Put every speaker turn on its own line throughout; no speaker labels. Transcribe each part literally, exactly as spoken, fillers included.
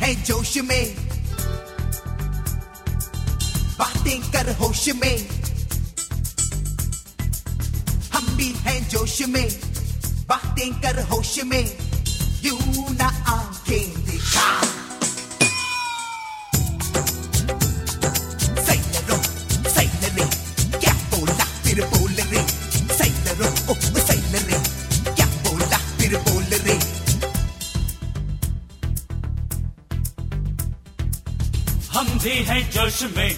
हैं जोश में, बातें कर होश में। हम भी हैं जोश में, बातें कर होश में। यूं ना आंखें दिखा। सैलरो सैलरे क्या बोला फिर बोल रे। सैलरो ओ सैलरे क्या बोला फिर बोल रे।
हम भी हैं जोश में,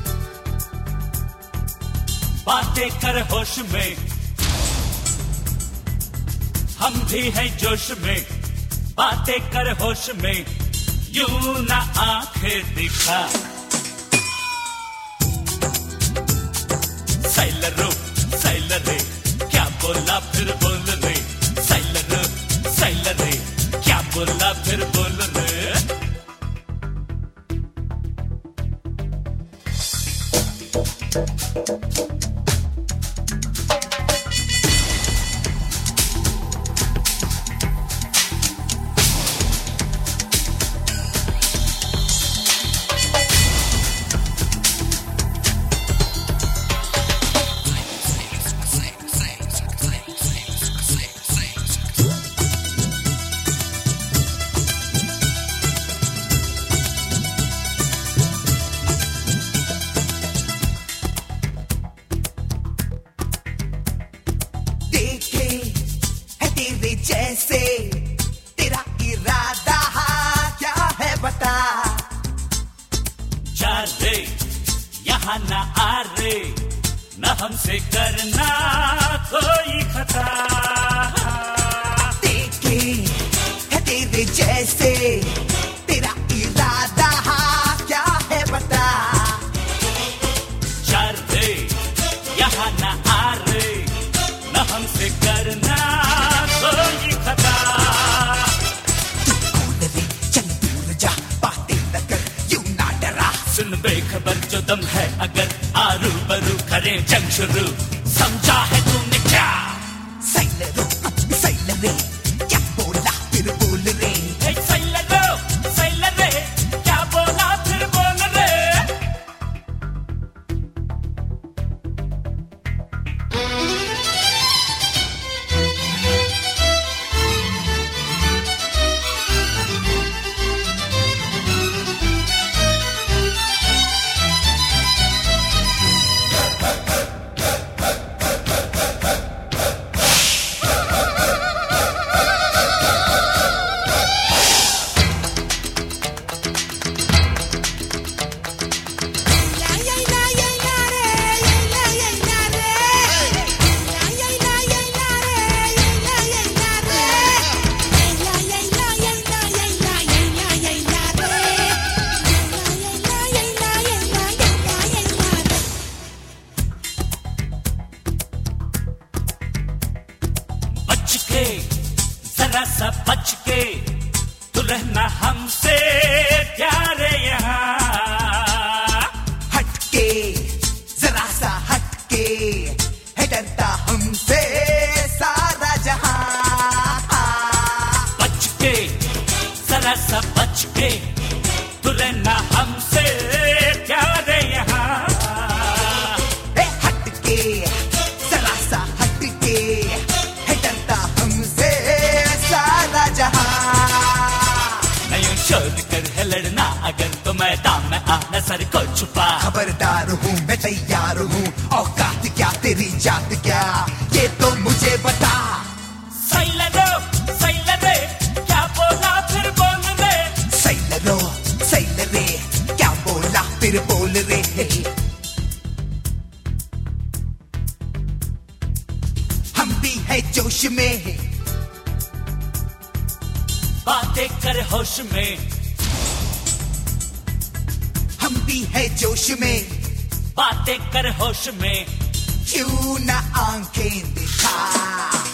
बातें कर होश में। हम भी हैं जोश में, बातें कर होश में। यूं ना आंखें दिखा। सैलरो सैलरे क्या बोला फिर बोल रे। सैलरो सैलरे क्या बोला फिर बोल रे।
जैसे तेरा इरादा क्या है बता।
जा रे यहाँ ना आ रे, न हमसे करना कोई खता।
देखे है तेरे जैसे तेरा इरादा क्या है बता।
जा रे यहाँ ना आ रे, न हमसे करना कोई खता।
तू रे चल दूर जा, बातें न कर यूं ना डरा।
सुन बेखबर जो दम है अगर आरू बरू करें जंग शुरू, समझा है तूने क्या।
सैलरो सैलरे क्या बोला फिर बोल रे।
सैलरो सैलरे क्या बोला फिर बोल रे। जरा सा बच के तू रहना हमसे प्यारे यहाँ।
हटके जरा सा हटके है डरता हमसे सारा जहां।
बच के जरा सा बच के तू रहना हमसे प्यारे यहाँ।
हटके जरा सा हटके है डरता हमसे सारा जहां।
नहीं छोड़ कर है लड़ना अगर तो मैदान में आना सर को छुपा।
खबरदार हूँ मैं तैयार हूँ, औकात क्या तेरी जात क्या ये तो मुझे बता।
सैलरो सैलरे क्या बोला फिर बोल रे।
सैलरो सैलरे क्या बोला फिर बोल रे। हम भी है जोश में,
बातें कर होश में।
हम भी है जोश में,
बातें कर होश में।
क्यों ना आंखें दिखा।